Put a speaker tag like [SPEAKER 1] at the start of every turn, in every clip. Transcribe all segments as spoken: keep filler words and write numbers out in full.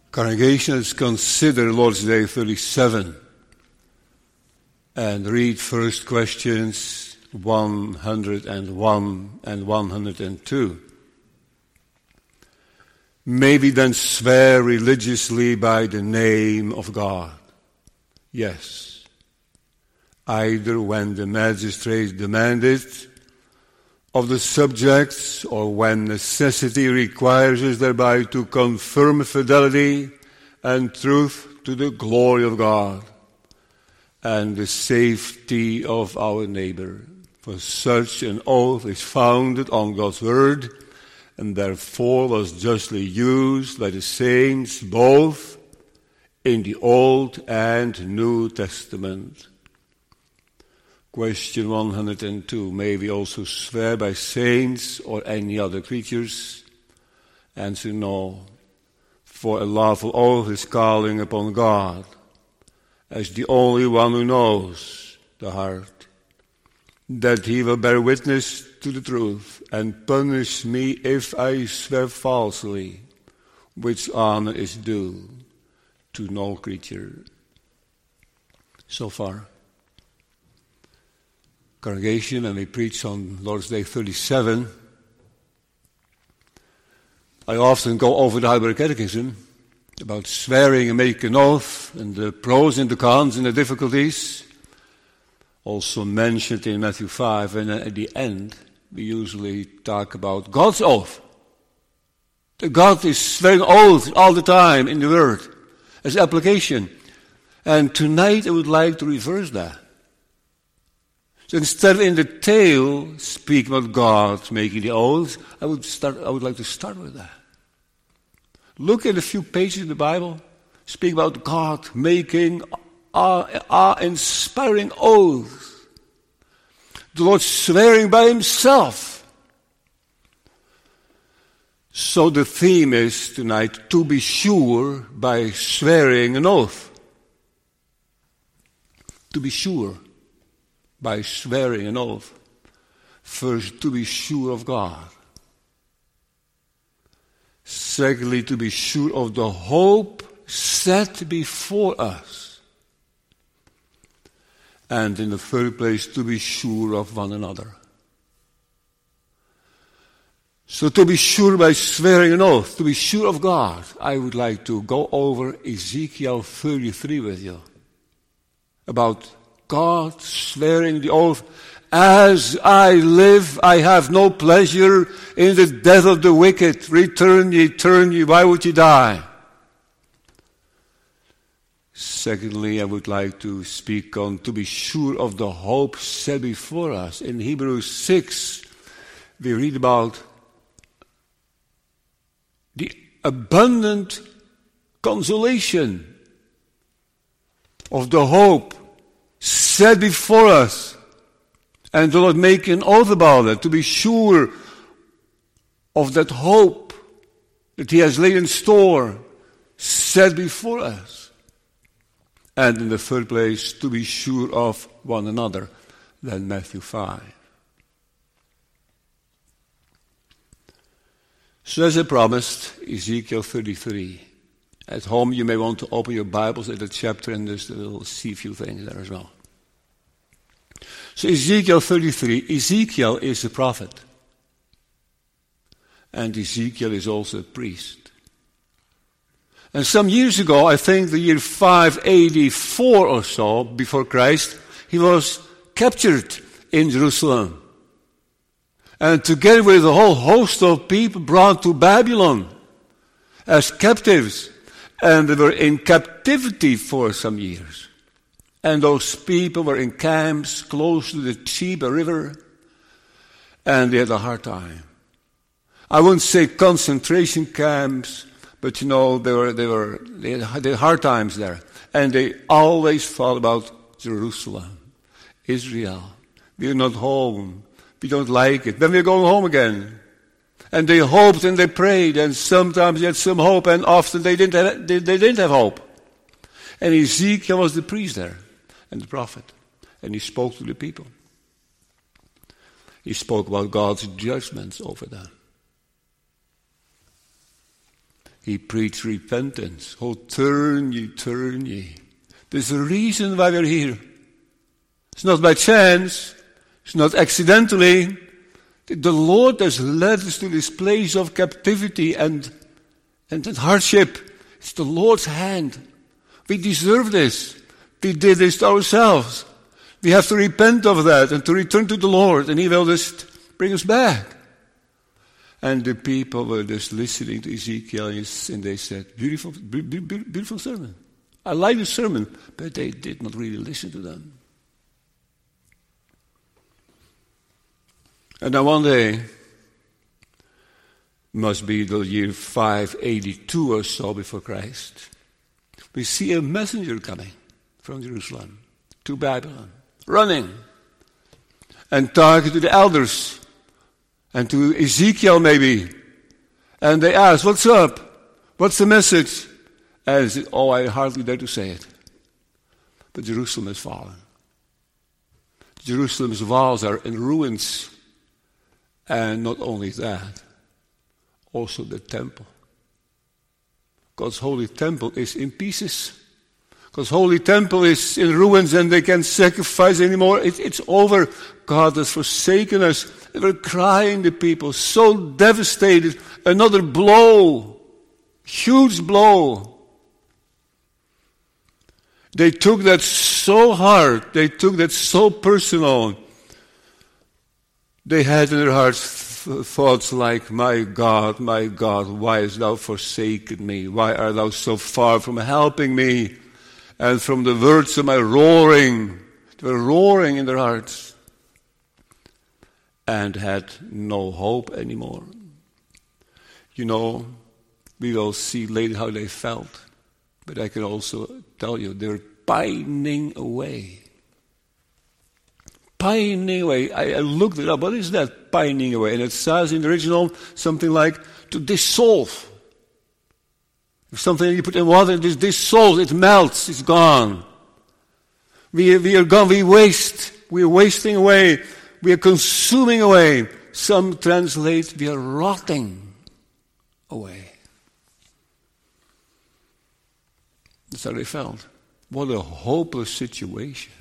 [SPEAKER 1] Congregation, let's consider Lord's Day thirty-seven and read first questions one hundred one and one hundred two. Maybe then swear religiously by the name of God. Yes. Either when the magistrates demand it of the subjects, or when necessity requires us thereby to confirm fidelity and truth to the glory of God and the safety of our neighbor. For such an oath is founded on God's word, and therefore was justly used by the saints both in the Old and New Testament. Question one hundred two. May we also swear by saints or any other creatures? Answer no. For a lawful oath is calling upon God as the only one who knows the heart, that he will bear witness to the truth and punish me if I swear falsely, which honor is due to no creature. So far. Congregation, and we preach on Lord's Day thirty-seven. I often go over the Heidelberg Catechism about swearing and making an oath, and the pros and the cons and the difficulties. Also mentioned in Matthew five, and at the end we usually talk about God's oath. That God is swearing oath all the time in the Word as application. And tonight I would like to reverse that. So instead of in the tail speaking about God making the oath, I would start. I would like to start with that. Look at a few pages in the Bible, speak about God making awe-inspiring oaths. The Lord swearing by Himself. So the theme is tonight, to be sure by swearing an oath. To be sure by swearing an oath. First, to be sure of God. Secondly, to be sure of the hope set before us. And in the third place, to be sure of one another. So to be sure by swearing an oath, to be sure of God, I would like to go over Ezekiel thirty-three with you. About God swearing the oath, as I live, I have no pleasure in the death of the wicked. Return ye, turn ye, why would ye die? Secondly, I would like to speak on to be sure of the hope set before us. In Hebrews six, we read about the abundant consolation of the hope set before us, and the Lord make an oath about it, to be sure of that hope that He has laid in store, set before us. And in the third place, to be sure of one another, then Matthew five. So as I promised, Ezekiel thirty-three. At home, you may want to open your Bibles at the chapter, and there's, you'll see a few things there as well. So Ezekiel thirty-three, Ezekiel is a prophet. And Ezekiel is also a priest. And some years ago, I think the year five eighty-four or so, before Christ, he was captured in Jerusalem. And together with a whole host of people brought to Babylon as captives. And they were in captivity for some years. And those people were in camps close to the Tiber River. And they had a hard time. I wouldn't say concentration camps, but you know, they were, they were, they had, they had hard times there. And they always thought about Jerusalem, Israel. We're not home. We don't like it. Then we're going home again. And they hoped and they prayed, and sometimes they had some hope, and often they didn't have, they, they didn't have hope. And Ezekiel was the priest there, and the prophet, and he spoke to the people. He spoke about God's judgments over them. He preached repentance. Oh, turn ye, turn ye. There's a reason why we're here. It's not by chance. It's not accidentally. The Lord has led us to this place of captivity and, and hardship. It's the Lord's hand. We deserve this. We did this to ourselves. We have to repent of that and to return to the Lord, and He will just bring us back. And the people were just listening to Ezekiel, and they said, beautiful, beautiful sermon. I like the sermon, but they did not really listen to them. And now one day, must be the year five eighty-two or so before Christ, we see a messenger coming from Jerusalem to Babylon, running and talking to the elders and to Ezekiel maybe. And they ask, what's up? What's the message? And he said, oh, I hardly dare to say it. But Jerusalem has fallen. Jerusalem's walls are in ruins. And not only that, also the temple. God's holy temple is in pieces. God's holy temple is in ruins and they can't sacrifice anymore. It, it's over. God has forsaken us. They were crying, the people, so devastated. Another blow. Huge blow. They took that so hard. They took that so personal. They had in their hearts th- thoughts like, my God, my God, why hast thou forsaken me? Why art thou so far from helping me? And from the words of my roaring, they were roaring in their hearts and had no hope anymore. You know, we will see later how they felt, but I can also tell you they were pining away. Pining away. I, I looked it up. What is that, pining away? And it says in the original something like to dissolve. If something you put in water, it dissolves, it melts, it's gone. We, we are gone, we waste. We are wasting away. We are consuming away. Some translate, we are rotting away. That's how they felt. What a hopeless situation.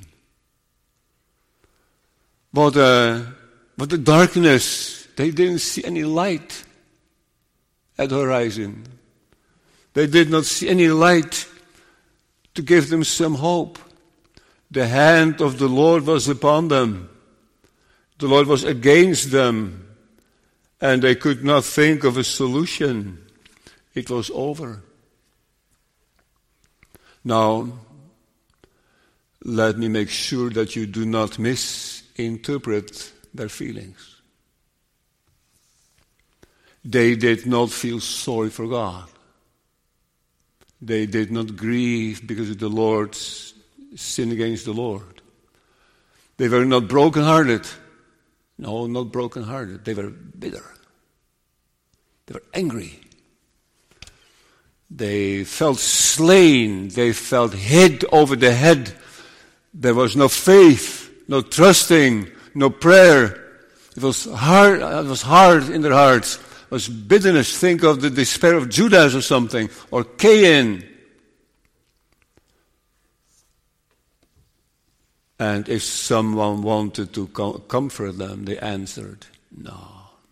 [SPEAKER 1] What a, what a darkness. They didn't see any light at the horizon. They did not see any light to give them some hope. The hand of the Lord was upon them. The Lord was against them. And they could not think of a solution. It was over. Now, let me make sure that you do not misinterpret their feelings. They did not feel sorry for God. They did not grieve because of the Lord's sin against the Lord. They were not brokenhearted. No, not brokenhearted. They were bitter. They were angry. They felt slain. They felt hit over the head. There was no faith, no trusting, no prayer. It was hard. It was hard in their hearts. It was bitterness. Think of the despair of Judas or something, or Cain. And if someone wanted to com- comfort them, they answered, no.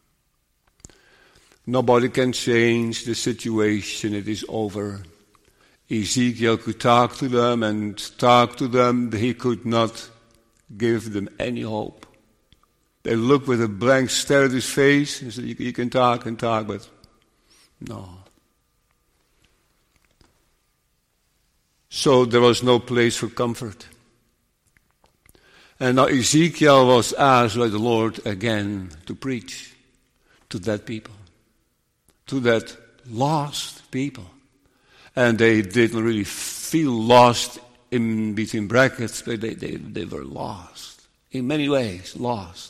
[SPEAKER 1] Nobody can change the situation. It is over. Ezekiel could talk to them and talk to them. He could not give them any hope. They looked with a blank stare at his face and said, you, you can talk and talk, but no. So there was no place for comfort. And now Ezekiel was asked by the Lord again to preach to that people, to that lost people. And they didn't really feel lost in between brackets, but they, they, they were lost. In many ways, lost.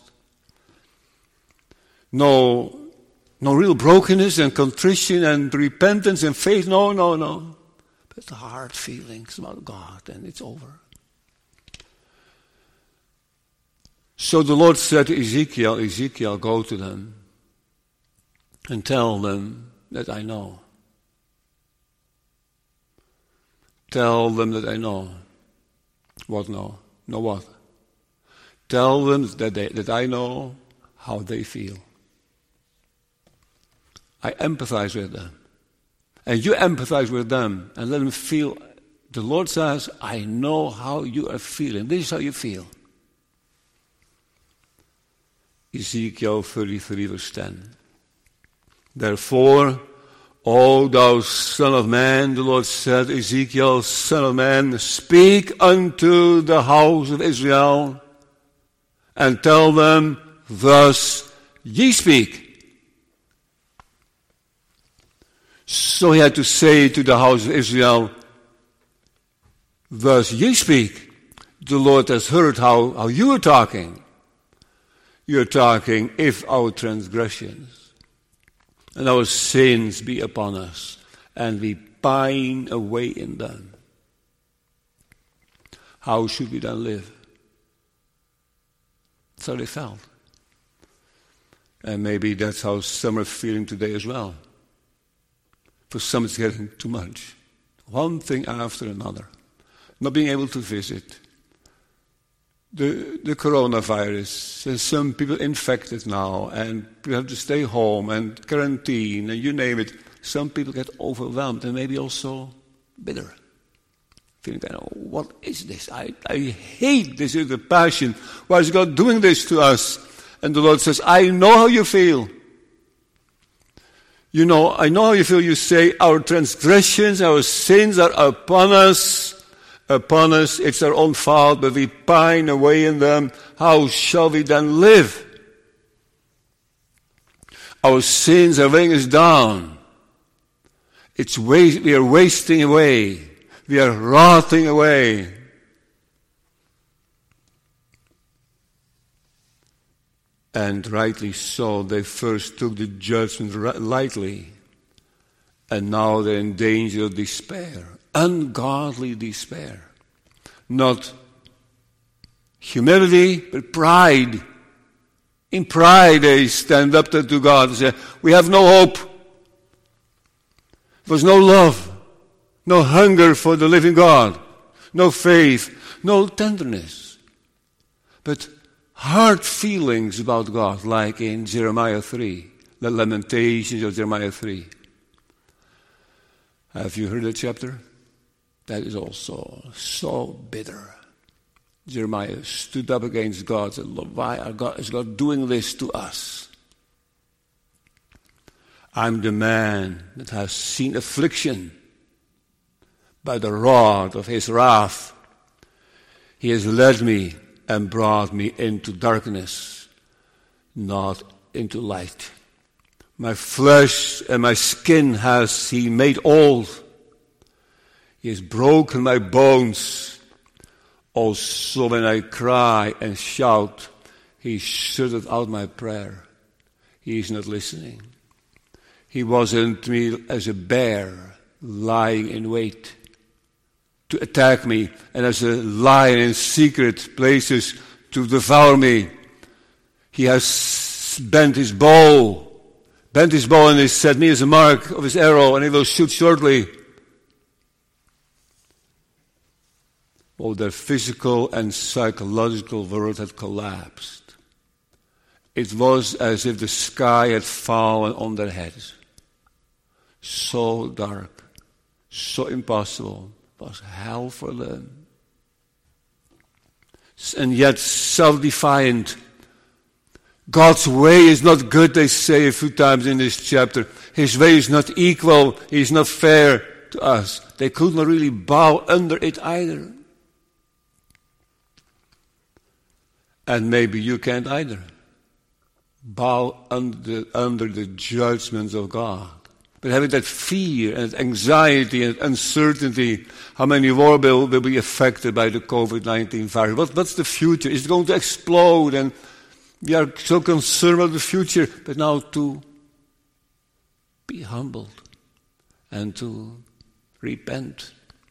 [SPEAKER 1] No, no real brokenness and contrition and repentance and faith. No, no, no. But the hard feelings about God, and it's over. So the Lord said to Ezekiel, Ezekiel, go to them and tell them that I know. tell them that I know. What know? Know what? Tell them that, they, that I know how they feel. I empathize with them. And you empathize with them and let them feel. The Lord says, I know how you are feeling. This is how you feel. Ezekiel thirty-three, verse ten. Therefore, O thou son of man, the Lord said, Ezekiel, son of man, speak unto the house of Israel, and tell them, thus ye speak. So he had to say to the house of Israel, thus ye speak. The Lord has heard how, how you are talking. You are talking, if our transgressions and our sins be upon us, and we pine away in them, how should we then live? That's how they felt. And maybe that's how some are feeling today as well. For some it's getting too much. One thing after another. Not being able to visit. The, the coronavirus. There's some people infected now, and we have to stay home and quarantine, and you name it. Some people get overwhelmed and maybe also bitter. Feeling kind of, what is this? I, I hate this with a passion. Why is God doing this to us? And the Lord says, I know how you feel. You know, I know how you feel. You say, our transgressions, our sins are upon us. Upon us, it's our own fault, but we pine away in them. How shall we then live? Our sins are weighing us down. It's wa- we are wasting away. We are rotting away. And rightly so, they first took the judgment lightly, and now they're in danger of despair. Ungodly despair. Not humility, but pride. In pride they stand up to God and say, we have no hope. There was no love, no hunger for the living God, no faith, no tenderness. But hard feelings about God, like in Jeremiah three, the Lamentations of Jeremiah three. Have you heard that chapter? That is also so bitter. Jeremiah stood up against God and said, Lord, why is God doing this to us? I'm the man that has seen affliction by the rod of his wrath. He has led me and brought me into darkness, not into light. My flesh and my skin has he made old. He has broken my bones. Also when I cry and shout, he shutted out my prayer. He is not listening. He was unto me as a bear lying in wait to attack me, and as a lion in secret places to devour me. He has bent his bow, bent his bow and he set me as a mark of his arrow, and he will shoot shortly. Oh, their physical and psychological world had collapsed. It was as if the sky had fallen on their heads. So dark, so impossible. It was hell for them. And yet self-defiant. God's way is not good, they say a few times in this chapter. His way is not equal. He is not fair to us. They could not really bow under it either. And maybe you can't either. Bow under the, under the judgments of God. But having that fear and anxiety and uncertainty, how many more will, will be affected by the covid nineteen virus? What, what's the future? Is it going to explode? And we are so concerned about the future. But now to be humbled and to repent.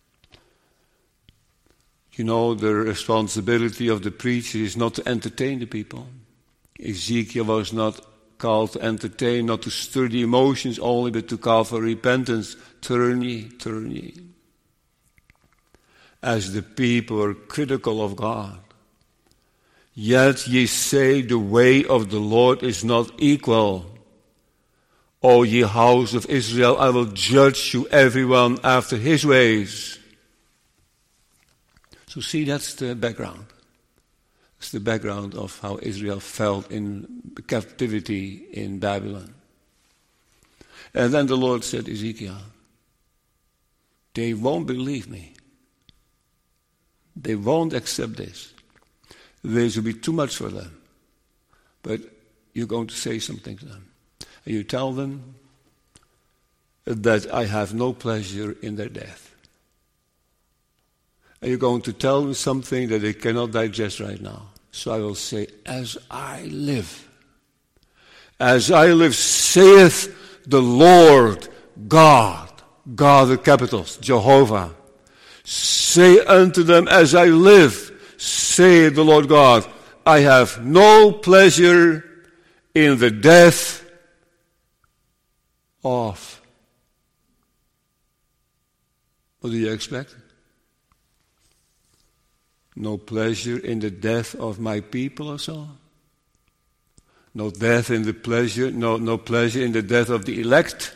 [SPEAKER 1] You know, the responsibility of the preacher is not to entertain the people. Ezekiel was not called to entertain, not to stir the emotions only, but to call for repentance. Turn ye, turn ye. as the people were critical of God. Yet ye say the way of the Lord is not equal. O ye house of Israel, I will judge you everyone after his ways. So see, that's the background. It's the background of how Israel felt in captivity in Babylon. And then the Lord said, Ezekiel, they won't believe me. They won't accept this. This will be too much for them. But you're going to say something to them. And you tell them that I have no pleasure in their death. And you're going to tell them something that they cannot digest right now. So I will say, as I live, as I live, saith the Lord God, God the capitals, Jehovah. Say unto them, as I live, saith the Lord God, I have no pleasure in the death of. What do you expect? No pleasure in the death of my people or so? No death in the pleasure, no, no pleasure in the death of the elect?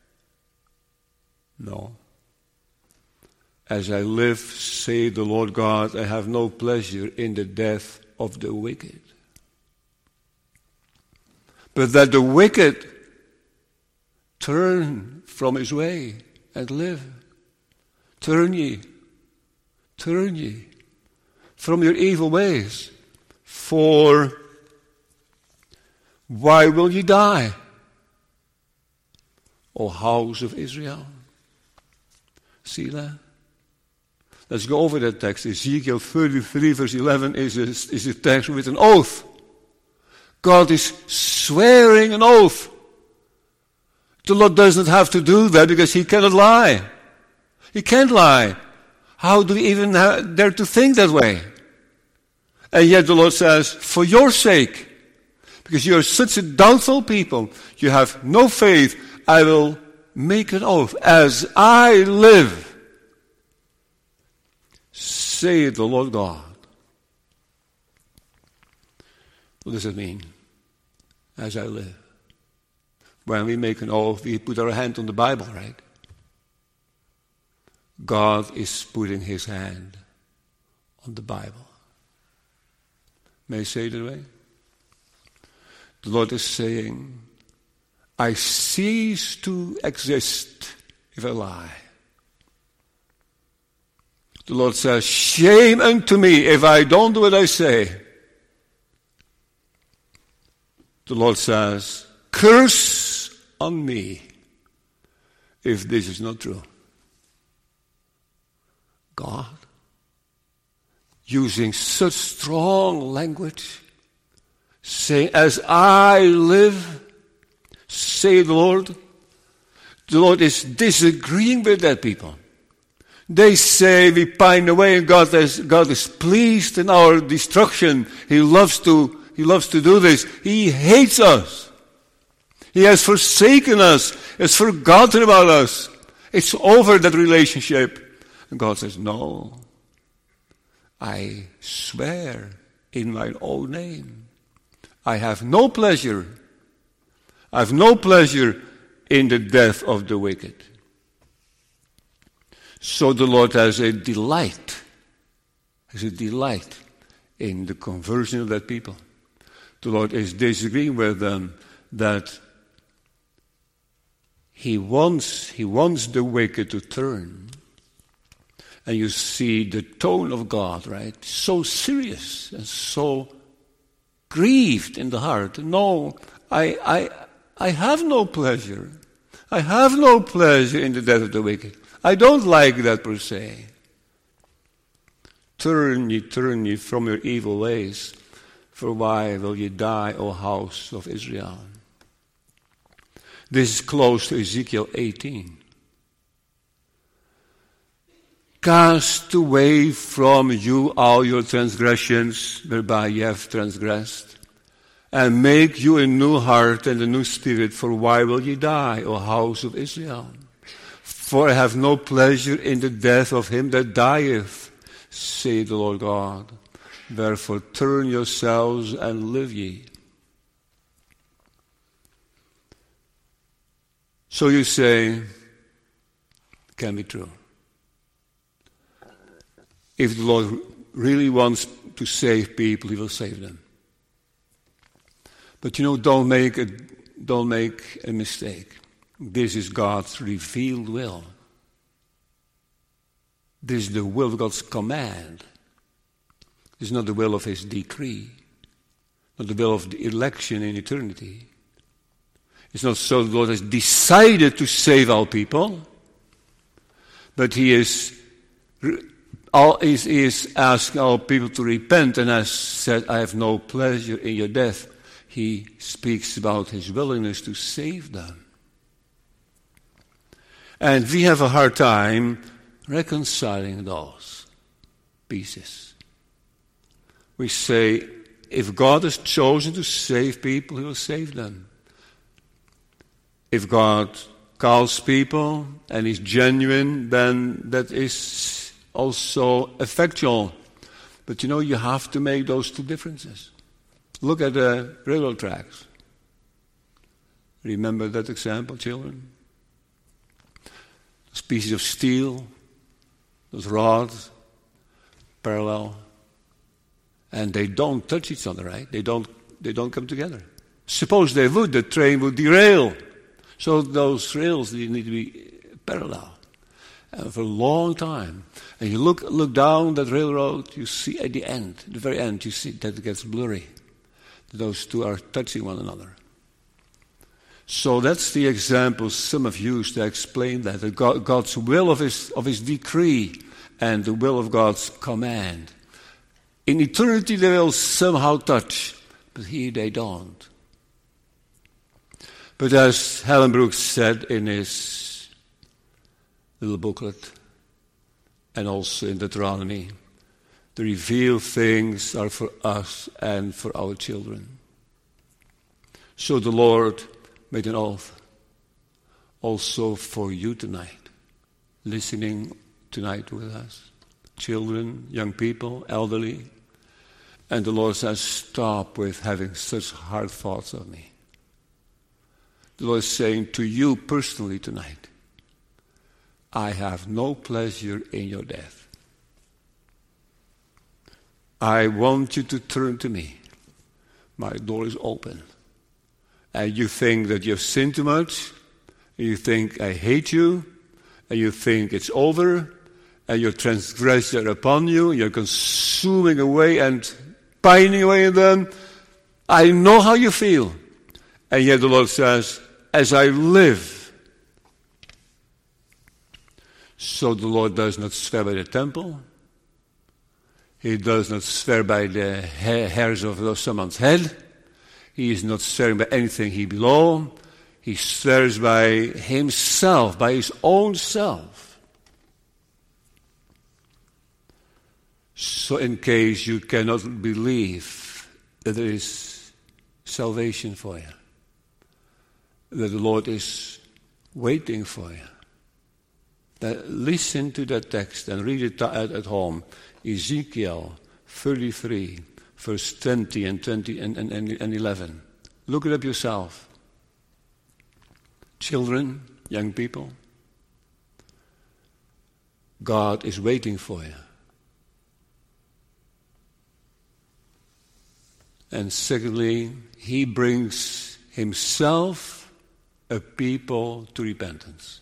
[SPEAKER 1] No. As I live, say the Lord God, I have no pleasure in the death of the wicked. But that the wicked turn from his way and live. Turn ye, turn ye from your evil ways. For why will ye die, O house of Israel? See that? Let's go over that text. Ezekiel thirty-three verse eleven is a, is a text with an oath. God is swearing an oath. The Lord doesn't have to do that because he cannot lie. He can't lie. How do we even dare to think that way? And yet the Lord says, for your sake, because you are such a doubtful people, you have no faith, I will make an oath. As I live, saith the Lord God. What does it mean? As I live. When we make an oath, we put our hand on the Bible, right? God is putting his hand on the Bible. May I say it that way? The Lord is saying, I cease to exist if I lie. The Lord says, shame unto me if I don't do what I say. The Lord says, curse on me if this is not true. God, using such strong language, saying, as I live, say the Lord. The Lord is disagreeing with that people. They say we pine away and God is, God is pleased in our destruction. He loves to, he loves to do this. He hates us. He has forsaken us. He has forgotten about us. It's over, that relationship. And God says, no, I swear in my own name. I have no pleasure. I have no pleasure in the death of the wicked. So the Lord has a delight, has a delight in the conversion of that people. The Lord is disagreeing with them that he wants, he wants the wicked to turn. And you see the tone of God, right? So serious and so grieved in the heart. No, I, I, I have no pleasure. I have no pleasure in the death of the wicked. I don't like that per se. Turn ye, turn ye from your evil ways, for why will ye die, O house of Israel? This is close to Ezekiel eighteen. Cast away from you all your transgressions, whereby ye have transgressed, and make you a new heart and a new spirit, for why will ye die, O house of Israel? For I have no pleasure in the death of him that dieth, say the Lord God. Therefore turn yourselves and live ye. So you say, can be true. If the Lord really wants to save people, He will save them. But you know, don't make a, don't make a mistake. This is God's revealed will. This is the will of God's command. This is not the will of His decree, not the will of the election in eternity. It's not so the Lord has decided to save all people, but He is, all, is, is asking all people to repent, and has said, I have no pleasure in your death. He speaks about His willingness to save them. And we have a hard time reconciling those pieces. We say, if God has chosen to save people, He will save them. If God calls people and is genuine, then that is also effectual. But you know, you have to make those two differences. Look at the railroad tracks. Remember that example, children? Those pieces of steel, those rods, parallel, and they don't touch each other, right? They don't, they don't come together. Suppose they would, the train would derail. So those rails need to be parallel. And for a long time. And you look look down that railroad, you see at the end, the very end, you see that it gets blurry. Those two are touching one another. So that's the example some have used to explain that. that God, God's will of his, of his decree and the will of God's command. In eternity they will somehow touch, but here they don't. But as Helen Brooks said in his little booklet, and also in Deuteronomy, the revealed things are for us and for our children. So the Lord made an oath also for you tonight, listening tonight with us, children, young people, elderly. And the Lord says, stop with having such hard thoughts of me. The Lord is saying to you personally tonight, I have no pleasure in your death. I want you to turn to me. My door is open. And you think that you've sinned too much, and you think I hate you, and you think it's over, and your transgression upon you, you're consuming away and pining away in them. I know how you feel. And yet the Lord says, as I live. So the Lord does not swear by the temple. He does not swear by the ha- hairs of someone's head. He is not swearing by anything he below. He swears by himself, by his own self. So in case you cannot believe that there is salvation for you, that the Lord is waiting for you, that listen to that text and read it at, at home. Ezekiel thirty-three, verse twenty and twenty and, and, and eleven. Look it up yourself. Children, young people, God is waiting for you. And secondly, He brings Himself a people to repentance.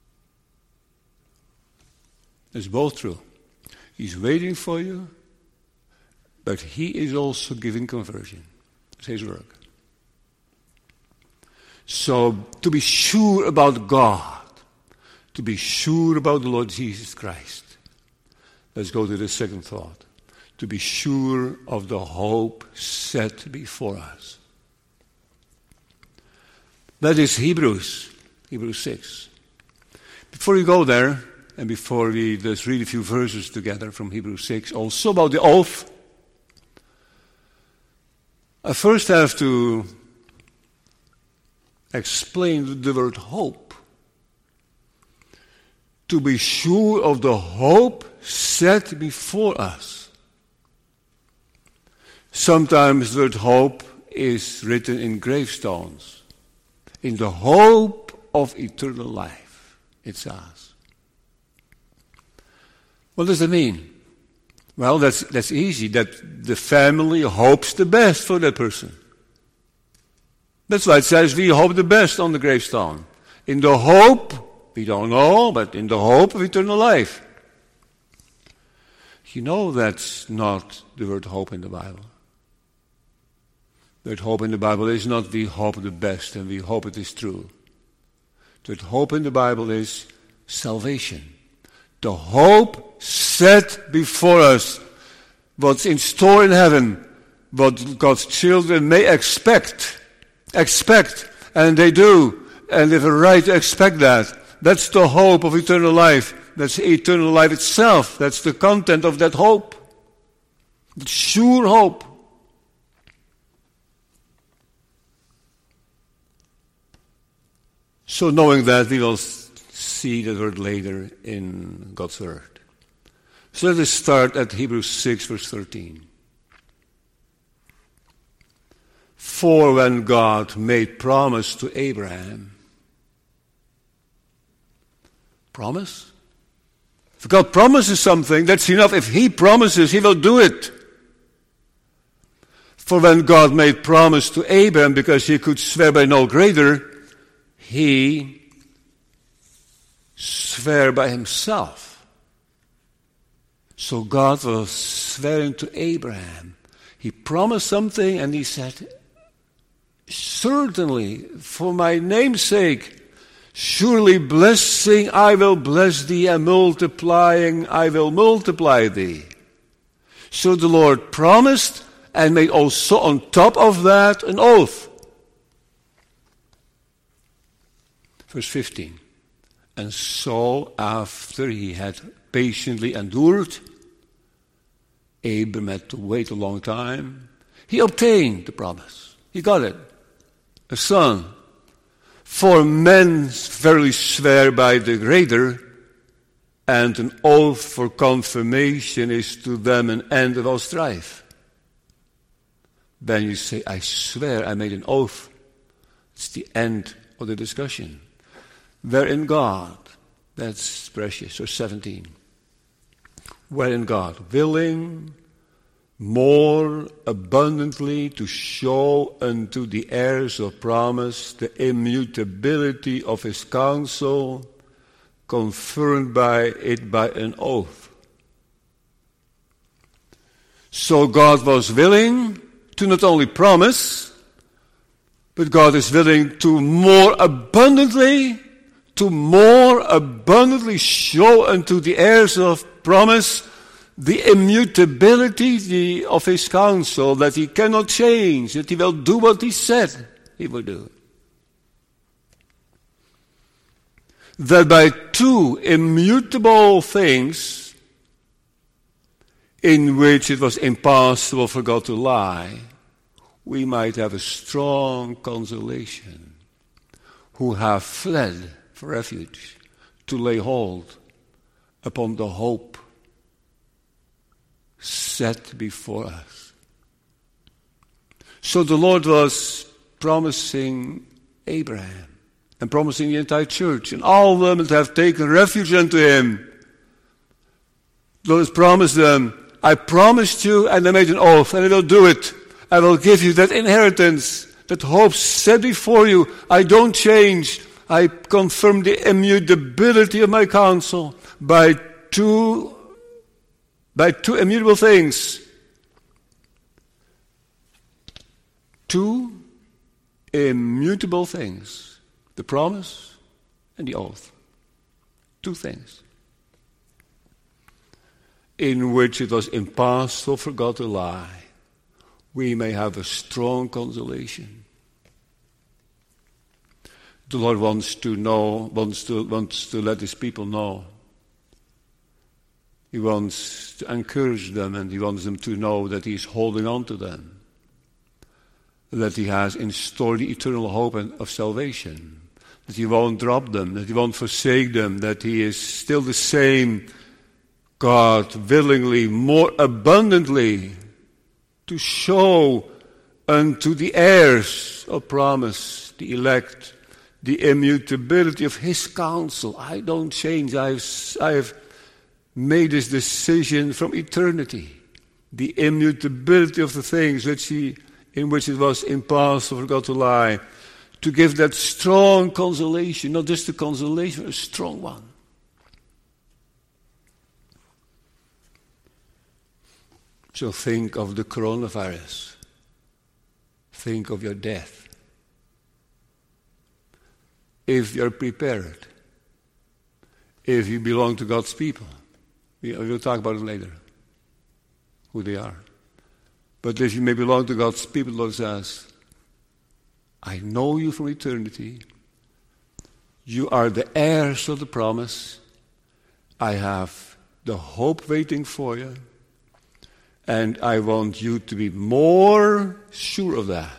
[SPEAKER 1] It's both true. He's waiting for you, but He is also giving conversion. It's His work. So, to be sure about God, to be sure about the Lord Jesus Christ, let's go to the second thought. To be sure of the hope set before us. That is Hebrews, Hebrews six. Before you go there, and before we just read a few verses together from Hebrews six, also about the oath, I first have to explain the word hope. To be sure of the hope set before us. Sometimes the word hope is written in gravestones. In the hope of eternal life, it says. What does that mean? Well, that's, that's easy. That the family hopes the best for that person. That's why it says we hope the best on the gravestone. In the hope, we don't know, but in the hope of eternal life. You know that's not the word hope in the Bible. The word hope in the Bible is not we hope the best and we hope it is true. The word hope in the Bible is salvation. The hope set before us, what's in store in heaven, what God's children may expect, expect, and they do, and they have a right to expect that. That's the hope of eternal life. That's eternal life itself. That's the content of that hope. The sure hope. So knowing that, we will see the word later in God's word. So let us start at Hebrews six, verse thirteen. For when God made promise to Abraham, promise? If God promises something, that's enough. If He promises, He will do it. For when God made promise to Abraham, because He could swear by no greater, He swore by Himself. So God was swearing to Abraham. He promised something and He said, certainly, for my name's sake, surely blessing I will bless thee, and multiplying I will multiply thee. So the Lord promised and made also on top of that an oath. Verse fifteen. And so after he had patiently endured, Abram had to wait a long time, he obtained the promise. He got it. A son. For men verily swear by the greater, and an oath for confirmation is to them an end of all strife. Then you say, I swear I made an oath. It's the end of the discussion. Wherein God, that's precious, or seventeen. Wherein God, willing more abundantly to show unto the heirs of promise the immutability of His counsel, confirmed by it by an oath. So God was willing to not only promise, but God is willing to more abundantly, to more abundantly show unto the heirs of promise the immutability the, of His counsel, that He cannot change, that He will do what He said He will do. That by two immutable things, in which it was impossible for God to lie, we might have a strong consolation, who have fled for refuge, to lay hold upon the hope set before us. So the Lord was promising Abraham and promising the entire church and all of them that have taken refuge unto Him. The Lord has promised them, I promised you and I made an oath and I will do it. I will give you that inheritance, that hope set before you. I don't change. I confirm the immutability of my counsel by two By two immutable things. Two immutable things. The promise and the oath. Two things. In which it was impossible for God to lie. We may have a strong consolation. The Lord wants to know, wants to, wants to let His people know. He wants to encourage them and He wants them to know that He is holding on to them. That He has in store the eternal hope of salvation. That He won't drop them, that He won't forsake them, that He is still the same God willingly, more abundantly, to show unto the heirs of promise, the elect, the immutability of his counsel. I don't change. I've, I've made this decision from eternity. The immutability of the things which he, in which it was impossible for God to lie. To give that strong consolation, not just a consolation, but a strong one. So think of the coronavirus. Think of your death. If you're prepared, if you belong to God's people, we'll talk about it later, who they are. But if you may belong to God's people, the Lord says, I know you from eternity. You are the heirs of the promise. I have the hope waiting for you. And I want you to be more sure of that.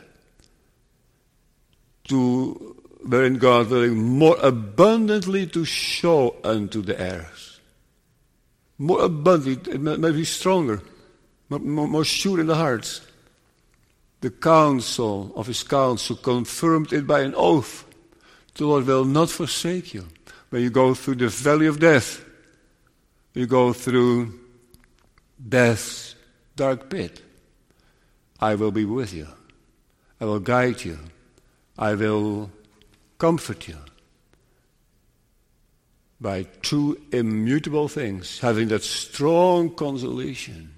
[SPEAKER 1] To, wherein God willing, more abundantly to show unto the heirs. More abundantly, it may be stronger, more, more, more sure in the hearts. The counsel of his counsel confirmed it by an oath. The Lord will not forsake you. When you go through the valley of death, you go through death's dark pit, I will be with you. I will guide you. I will comfort you. By two immutable things, having that strong consolation.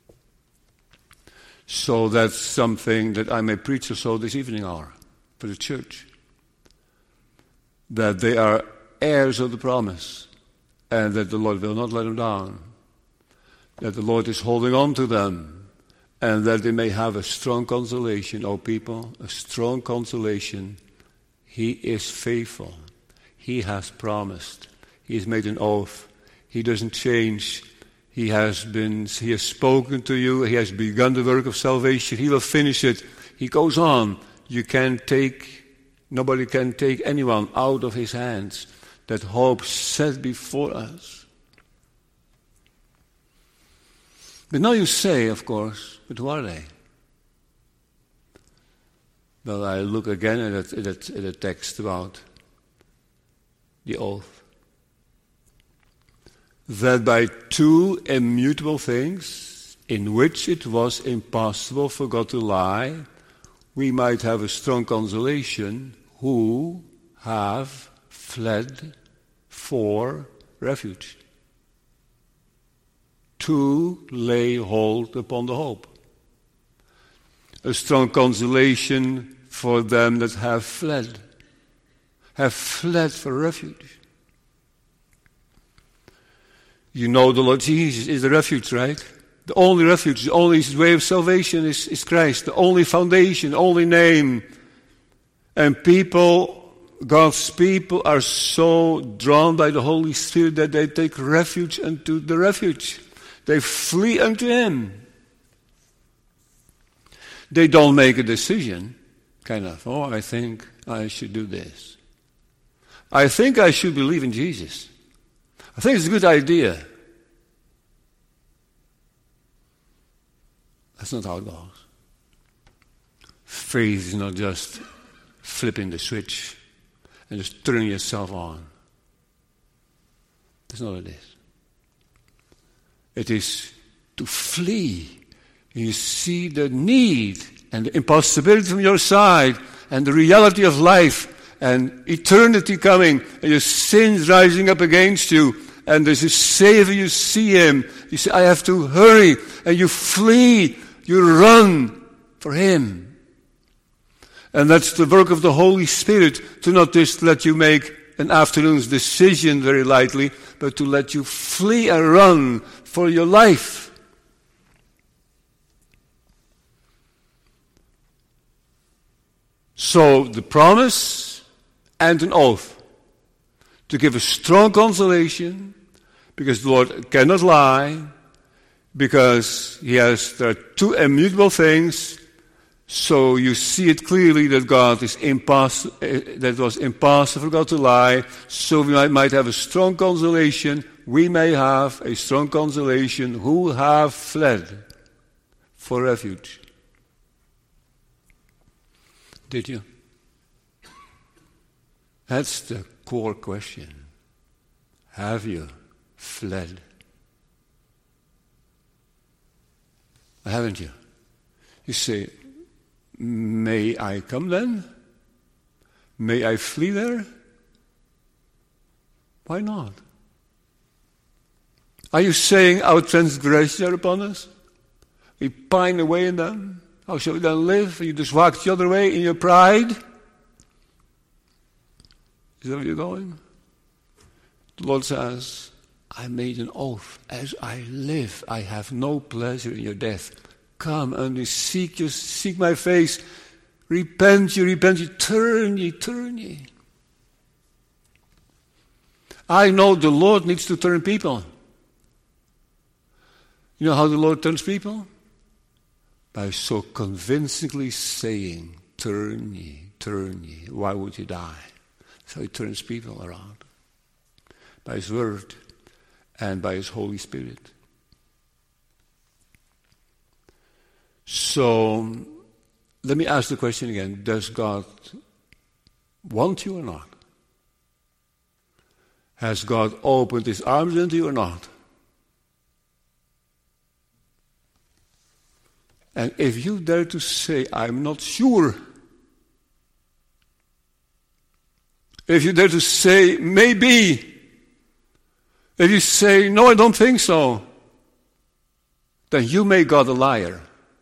[SPEAKER 1] So that's something that I may preach also this evening hour for the church. That they are heirs of the promise and that the Lord will not let them down. That the Lord is holding on to them and that they may have a strong consolation, oh people, a strong consolation. He is faithful. He has promised. He has made an oath. He doesn't change. He has been, he has spoken to you. He has begun the work of salvation. He will finish it. He goes on. You can't take, nobody can take anyone out of his hands. That hope set before us. But now you say, of course, but who are they? Well, I look again at that, at that, at that text about the oath. That by two immutable things, in which it was impossible for God to lie, we might have a strong consolation who have fled for refuge. To lay hold upon the hope. A strong consolation for them that have fled. Have fled for refuge. You know the Lord Jesus is the refuge, right? The only refuge, the only way of salvation is, is Christ. The only foundation, the only name. And people, God's people are so drawn by the Holy Spirit that they take refuge unto the refuge. They flee unto Him. They don't make a decision, kind of, oh, I think I should do this. I think I should believe in Jesus. I think it's a good idea. That's not how it goes. Faith is not just flipping the switch and just turning yourself on. That's not what it is. It is to flee. You see the need and the impossibility from your side and the reality of life and eternity coming and your sins rising up against you and there's a Savior, you see Him. You say, I have to hurry, and you flee, you run for Him. And that's the work of the Holy Spirit, to not just let you make an afternoon's decision very lightly, but to let you flee and run for your life. So the promise and an oath to give a strong consolation, because the Lord cannot lie, because He has, there are two immutable things, so you see it clearly that God is impossible, that it was impossible for God to lie, so we might, might have a strong consolation we may have a strong consolation who have fled for refuge. Did you? That's the core question. Have you fled? Haven't you? You say, may I come then? May I flee there? Why not? Are you saying our transgressions are upon us? We pine away in them? How shall we then live? You just walk the other way in your pride? Is that where you're going? The Lord says, I made an oath. As I live, I have no pleasure in your death. Come and seek you, seek my face. Repent ye, repent ye, turn ye, turn ye. I know the Lord needs to turn people. You know how the Lord turns people? By so convincingly saying, turn ye, turn ye. Why would you die? So he turns people around. By his word and by his Holy Spirit. So, let me ask the question again. Does God want you or not? Has God opened his arms unto you or not? And if you dare to say, I'm not sure. If you dare to say, maybe. If you say, no, I don't think so. Then you make God a liar.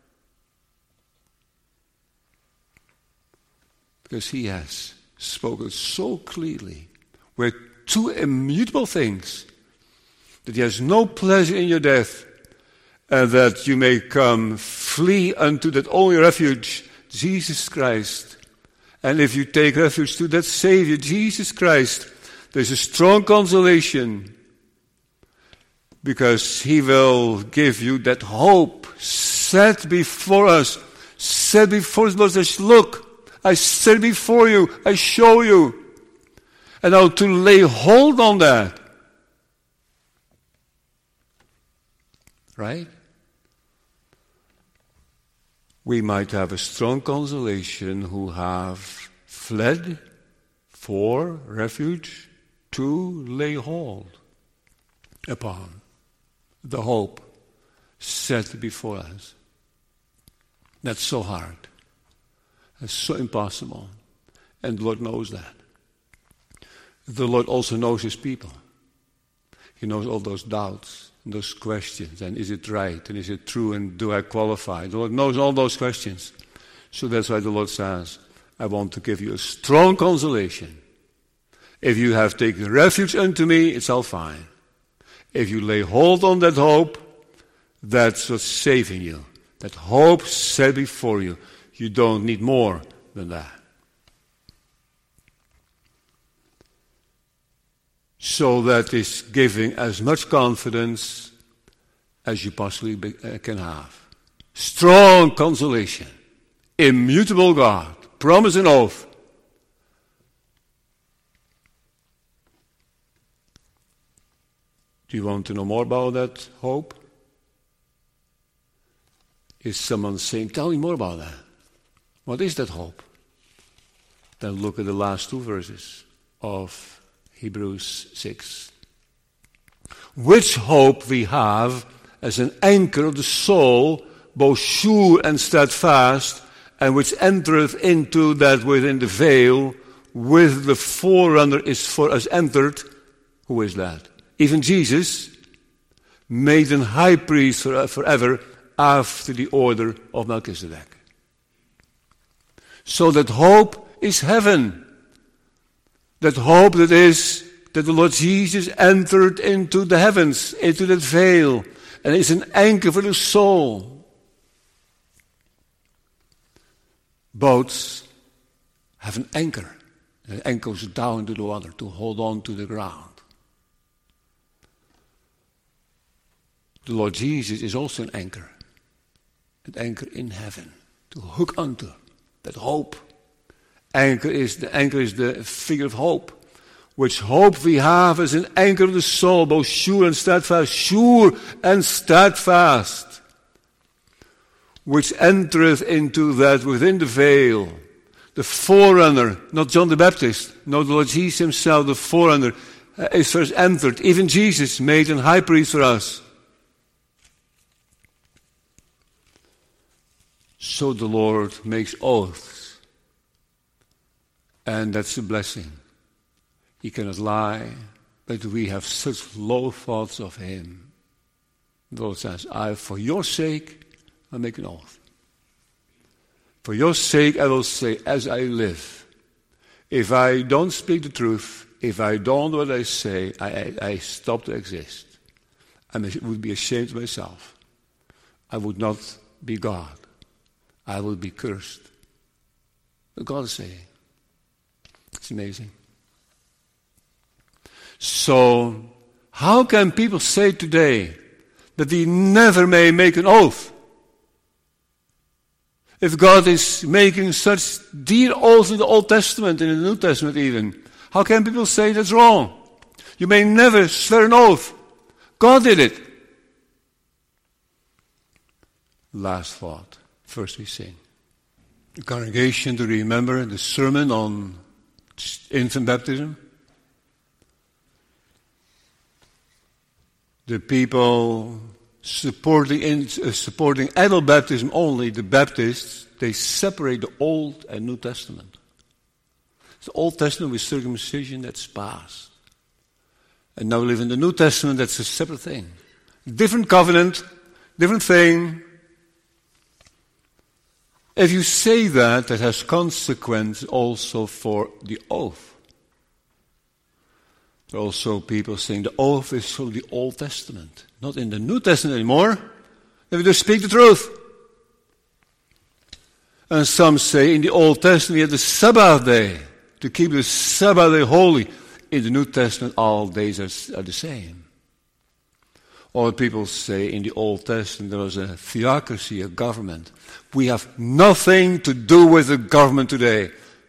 [SPEAKER 1] Because he has spoken so clearly with two immutable things, that he has no pleasure in your death, and that you may come flee unto that only refuge, Jesus Christ. And if you take refuge to that Savior, Jesus Christ, there's a strong consolation, because he will give you that hope set before us, set before us. Lord says, look, I set before you, I show you. And now to lay hold on that. Right? We might have a strong consolation who have fled for refuge to lay hold upon the hope set before us. That's so hard. That's so impossible. And the Lord knows that. The Lord also knows his people. He knows all those doubts and those questions. And is it right? And is it true? And do I qualify? The Lord knows all those questions. So that's why the Lord says, I want to give you a strong consolation. If you have taken refuge unto me, it's all fine. If you lay hold on that hope, that's what's saving you. That hope set before you. You don't need more than that. So that is giving as much confidence as you possibly be, uh, can have. Strong consolation. Immutable God. Promise and oath. Do you want to know more about that hope? Is someone saying, tell me more about that? What is that hope? Then look at the last two verses of Hebrews six. Which hope we have as an anchor of the soul, both sure and steadfast, and which entereth into that within the veil, with the forerunner is for us entered. Who is that? Even Jesus, made an high priest for, forever after the order of Melchizedek. So that hope is heaven. That hope that is that the Lord Jesus entered into the heavens, into that veil, and is an anchor for the soul. Boats have an anchor. And it anchors down to the water to hold on to the ground. The Lord Jesus is also an anchor. An anchor in heaven to hook onto. That hope. Anchor is the anchor is the figure of hope. which hope we have as an anchor of the soul, both sure and steadfast, sure and steadfast, which entereth into that within the veil, the forerunner, not John the Baptist, no, the Lord Jesus himself, the forerunner, uh, is first entered, even Jesus made an high priest for us. So the Lord makes oaths, and that's a blessing. He cannot lie, but we have such low thoughts of him. The Lord says, I, for your sake, I make an oath. For your sake, I will say, as I live, if I don't speak the truth, if I don't do what I say, I, I, I stop to exist. I would be ashamed of myself. I would not be God. I will be cursed. But God is saying, it's amazing. So, how can people say today that he never may make an oath? If God is making such dear oaths in the Old Testament, in the New Testament even, how can people say that's wrong? You may never swear an oath. God did it. Last thought. First we sing. The congregation to remember the sermon on infant baptism. The people supporting, in, uh, supporting adult baptism only, the Baptists, they separate the Old and New Testament. The Old Testament with circumcision, that's past. And now we live in the New Testament, that's a separate thing. Different covenant, different thing. If you say that, that has consequence also for the oath. There are also people saying the oath is from the Old Testament, not in the New Testament anymore. They will just speak the truth. And some say in the Old Testament we had the Sabbath day, to keep the Sabbath day holy. In the New Testament all days are, are the same. Or people say in the Old Testament there was a theocracy, a government. We have nothing to do with the government today.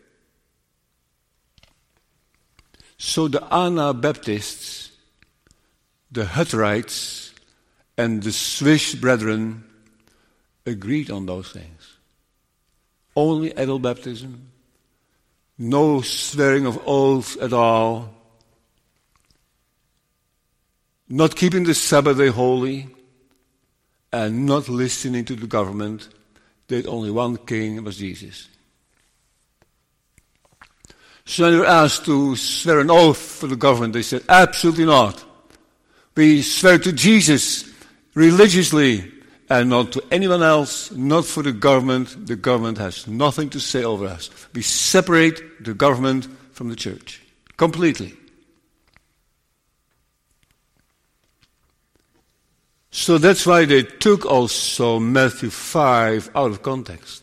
[SPEAKER 1] So the Anabaptists, the Hutterites, and the Swiss brethren agreed on those things. Only adult baptism, no swearing of oaths at all, not keeping the Sabbath day holy, and not listening to the government. There was only one king, it was Jesus. So when they were asked to swear an oath for the government, they said, absolutely not. We swear to Jesus religiously and not to anyone else, not for the government. The government has nothing to say over us. We separate the government from the church completely. So that's why they took also Matthew five out of context.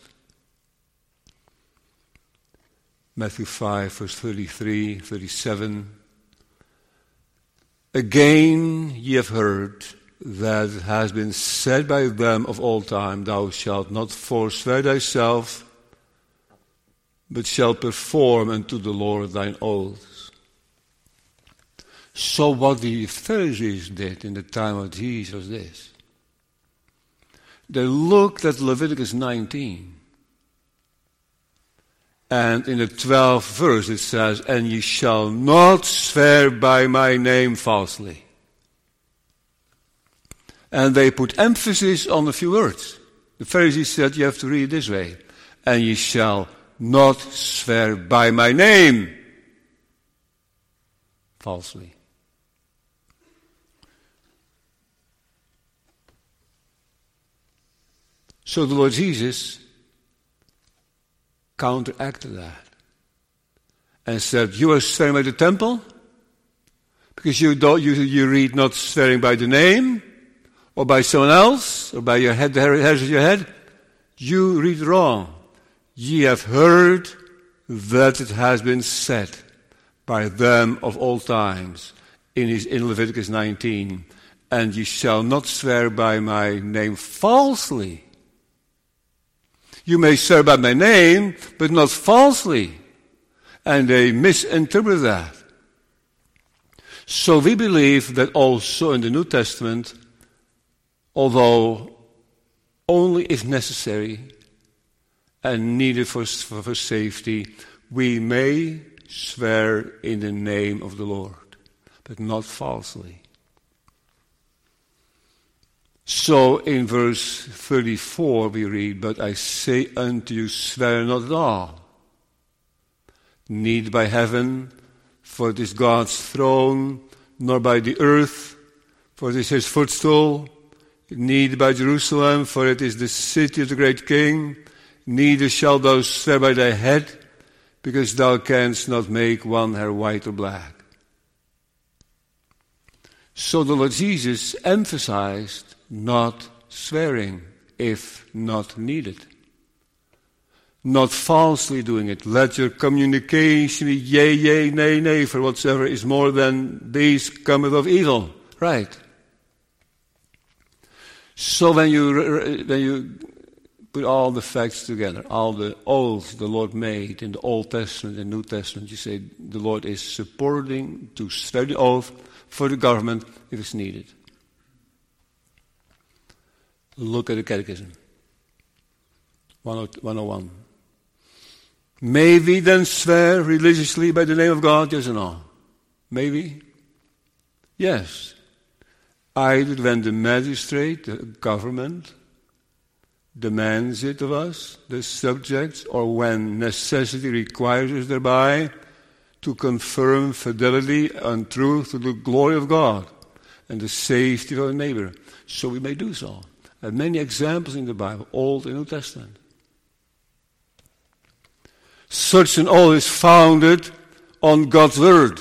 [SPEAKER 1] Matthew five, verse thirty-three, thirty-seven. Again ye have heard that it has been said by them of old time, thou shalt not forswear thyself, but shalt perform unto the Lord thine oaths. So what the Pharisees did in the time of Jesus was this. They looked at Leviticus nineteen. And in the twelfth verse it says, and ye shall not swear by my name falsely. And they put emphasis on a few words. The Pharisees said, you have to read it this way. And ye shall not swear by my name falsely. So the Lord Jesus counteracted that and said, you are swearing by the temple because you don't you, you read not swearing by the name or by someone else or by your head, the hairs of your head. You read wrong. Ye have heard that it has been said by them of old times in, his, in Leviticus nineteen, and ye shall not swear by my name falsely. You may swear by my name, but not falsely. And they misinterpret that. So we believe that also in the New Testament, although only if necessary and needed for, for, for safety, we may swear in the name of the Lord, but not falsely. So in verse thirty-four we read, "But I say unto you, swear not at all, neither by heaven, for it is God's throne, nor by the earth, for it is his footstool, neither by Jerusalem, for it is the city of the great King, neither shalt thou swear by thy head, because thou canst not make one hair white or black." So the Lord Jesus emphasized not swearing if not needed. Not falsely doing it. Let your communication be yea, yea, nay, nay, for whatsoever is more than these cometh of evil. Right. So when you when you put all the facts together, all the oaths the Lord made in the Old Testament and New Testament, you say the Lord is supporting to swear the oath for the government if it's needed. Look at the Catechism. one oh one. May we then swear religiously by the name of God? Yes or no? Maybe? Yes. Either when the magistrate, the government, demands it of us, the subjects, or when necessity requires us thereby to confirm fidelity and truth to the glory of God and the safety of our neighbor. So we may do so. There are many examples in the Bible, Old and New Testament. Such an oath is founded on God's word.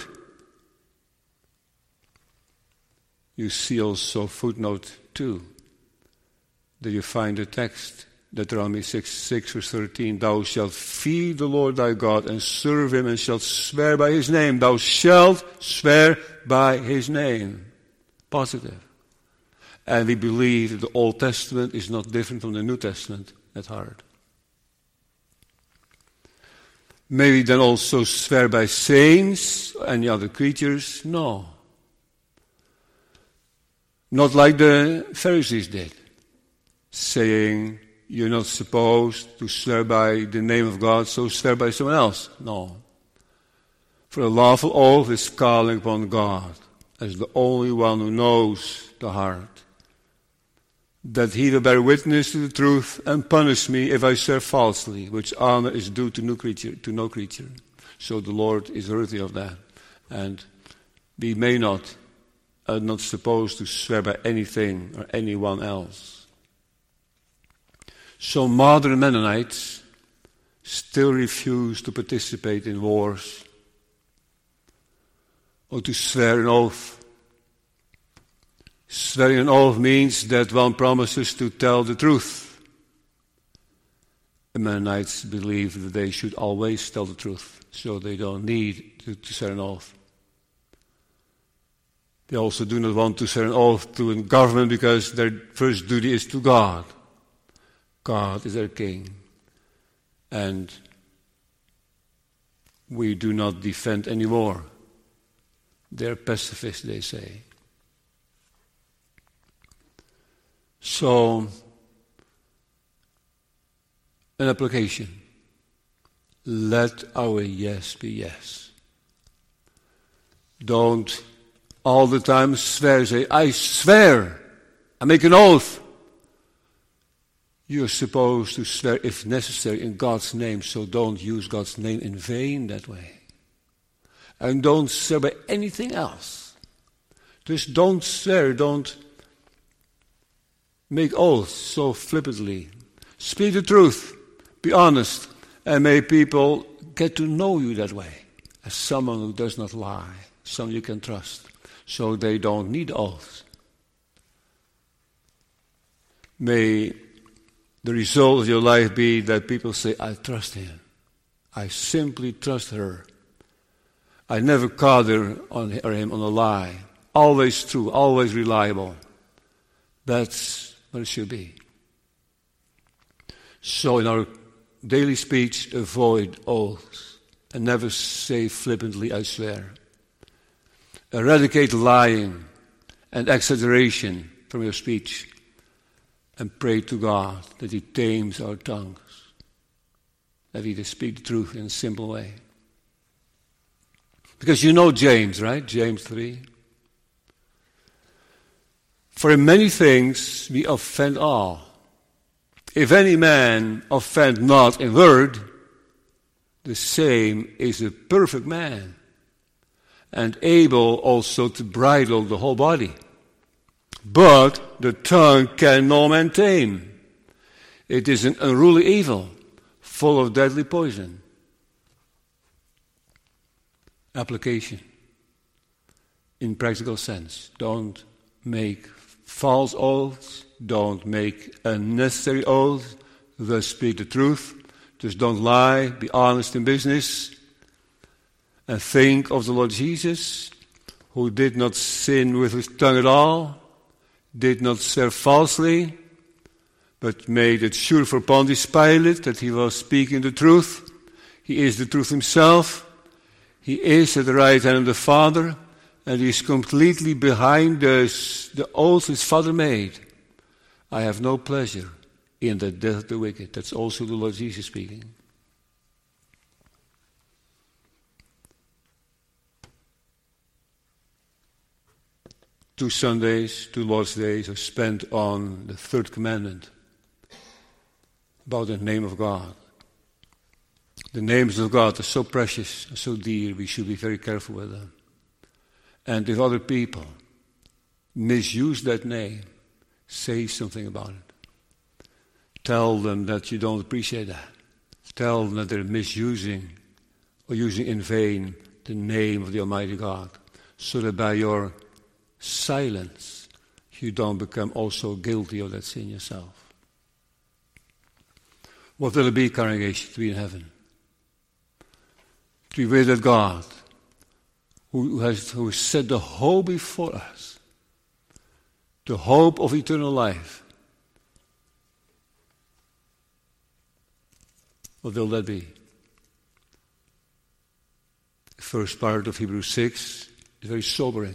[SPEAKER 1] You see also footnote two. There you find the text, Deuteronomy six, six verse thirteen. Thou shalt fear the Lord thy God and serve him and shalt swear by his name. Thou shalt swear by his name. Positive. And we believe that the Old Testament is not different from the New Testament at heart. May we then also swear by saints, any other creatures? No. Not like the Pharisees did, saying, you're not supposed to swear by the name of God, so swear by someone else. No. For a lawful oath is calling upon God as the only one who knows the heart, that he will bear witness to the truth and punish me if I swear falsely, which honor is due to no creature. To no creature. So the Lord is worthy of that. And we may not, are not supposed to swear by anything or anyone else. So modern Mennonites still refuse to participate in wars or to swear an oath. Swearing an oath means that one promises to tell the truth. The Mennonites believe that they should always tell the truth, so they don't need to, to swear an oath. They also do not want to swear an oath to a government because their first duty is to God. God is their king. And we do not defend any war. They're pacifists, they say. So, an application. Let our yes be yes. Don't all the time swear, say, I swear, I make an oath. You're supposed to swear, if necessary, in God's name, so don't use God's name in vain that way. And don't swear by anything else. Just don't swear, don't make oaths so flippantly. Speak the truth. Be honest. And may people get to know you that way. As someone who does not lie. Someone you can trust. So they don't need oaths. May the result of your life be that people say, I trust him. I simply trust her. I never caught her on, or him on a lie. Always true. Always reliable. That's what it should be. So in our daily speech, avoid oaths and never say flippantly, I swear. Eradicate lying and exaggeration from your speech. And pray to God that He tames our tongues. That we just speak the truth in a simple way. Because you know James, right? James three. For in many things we offend all. If any man offend not in word, the same is a perfect man, and able also to bridle the whole body. But the tongue can no man tame. It is an unruly evil, full of deadly poison. Application. In practical sense, don't make false oaths, don't make unnecessary oaths, thus speak the truth. Just don't lie, be honest in business, and think of the Lord Jesus, who did not sin with his tongue at all, did not swear falsely, but made it sure for Pontius Pilate that he was speaking the truth. He is the truth himself. He is at the right hand of the Father, and he is completely behind us, the oath his Father made. I have no pleasure in the death of the wicked. That's also the Lord Jesus speaking. Two Sundays, two Lord's Days are spent on the third commandment, about the name of God. The names of God are so precious, so dear, we should be very careful with them. And if other people misuse that name, say something about it. Tell them that you don't appreciate that. Tell them that they're misusing or using in vain the name of the Almighty God, so that by your silence you don't become also guilty of that sin yourself. What will it be, congregation, to be in heaven? To be with that God who has, who has set the hope before us, the hope of eternal life. What will that be? The first part of Hebrews six is very sobering.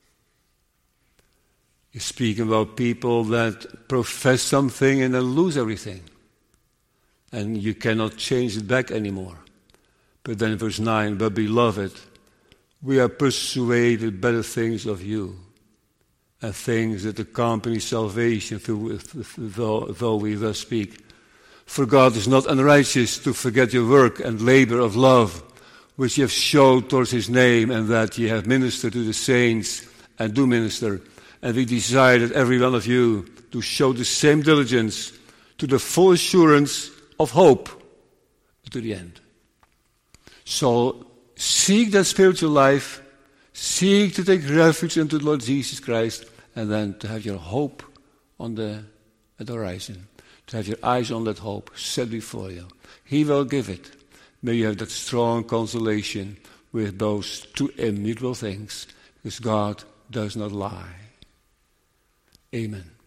[SPEAKER 1] He's speaking about people that profess something and then lose everything. And you cannot change it back anymore. But then verse nine, but beloved, we are persuaded better things of you, and things that accompany salvation, though, though we thus speak. For God is not unrighteous to forget your work and labor of love, which ye have showed towards his name, and that ye have ministered to the saints, and do minister. And we desire that every one of you to show the same diligence to the full assurance of hope to the end. So seek that spiritual life, seek to take refuge into the Lord Jesus Christ, and then to have your hope on the, at the horizon, to have your eyes on that hope set before you. He will give it. May you have that strong consolation with those two immutable things, because God does not lie. Amen.